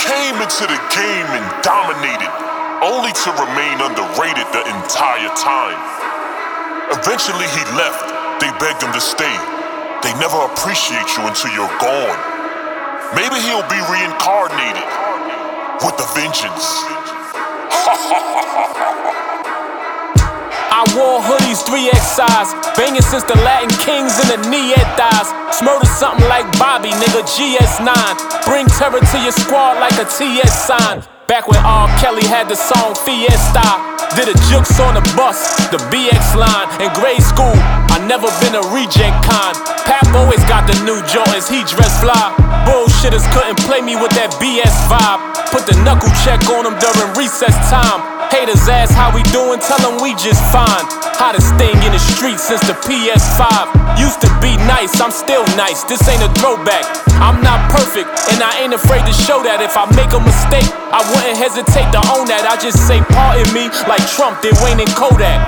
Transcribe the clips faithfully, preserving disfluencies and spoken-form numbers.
came into the game and dominated, only to remain underrated the entire time. Eventually he left, they begged him to stay. They never appreciate you until you're gone. Maybe he'll be reincarnated with a vengeance. I wore hoodies three X size, banging since the Latin Kings and the Nietas. Smurder something like Bobby, nigga, G S nine. Bring terror to your squad like a T S sign. Back when R. Kelly had the song Fiesta. Did a jukes on the bus, the B X line. In grade school, I never been a reject kind. Pap always got the new Jordans, he dressed fly. Bullshitters couldn't play me with that B S vibe. Put the knuckle check on them during recess time. Haters ask how we doing, tell them we just fine. Hottest thing in the street since the P S five. Used to be nice, I'm still nice, this ain't a throwback. I'm not perfect, and I ain't afraid to show that. If I make a mistake, I wouldn't hesitate to own that. I just say pardon me like Trump did Wayne and Kodak.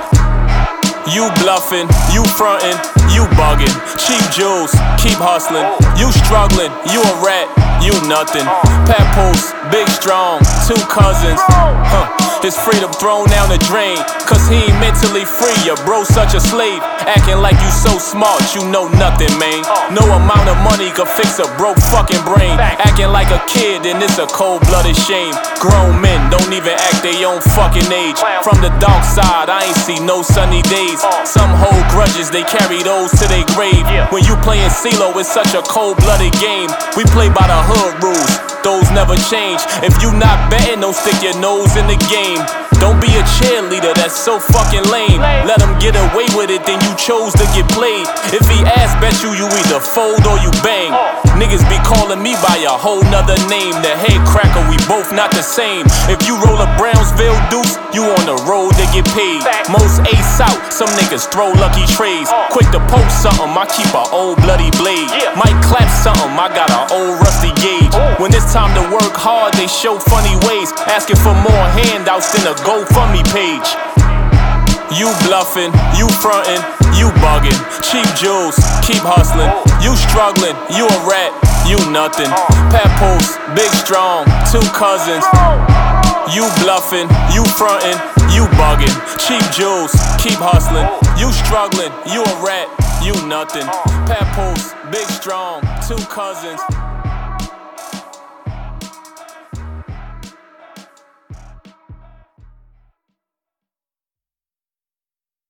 You bluffing, you frontin', you bugging. Cheap jewels, keep hustling. You struggling, you a rat, you nothing. Papoose, big strong, two cousins. Huh. His freedom thrown down the drain, cause he ain't mentally free. Your bro such a slave, acting like you so smart, you know nothing, man. No amount of money could fix a broke fucking brain. Acting like a kid, and it's a cold-blooded shame. Grown men don't even act their own fucking age. From the dark side, I ain't see no sunny days. Some hold grudges, they carry those to their grave. When you playin' CeeLo, it's such a cold-blooded game. We play by the hood rules, those never change. If you not betting, don't stick your nose in the game. Don't be a cheerleader, that's so fucking lame. Let him get away with it, then you chose to get played. If he ass bet you, you either fold or you bang. Niggas be calling me by a whole nother name. The head cracker, we both not the same. If you roll a Brownsville deuce, you on the road to get paid. Most ace out, some niggas throw lucky trades. Quick to poke something, I keep a old bloody blade. Might clap something, I got a old rusty gauge. When it's time to work hard, they show funny ways. Asking for more handouts than a GoFundMe page. You bluffing, you frontin', you bugging. Cheap jewels, keep hustling. You struggling, you a rat, you nothing. Papoose, big strong, two cousins. You bluffing, you frontin', you bugging. Cheap jewels, keep hustling. You struggling, you a rat, you nothing. Papoose, big strong, two cousins.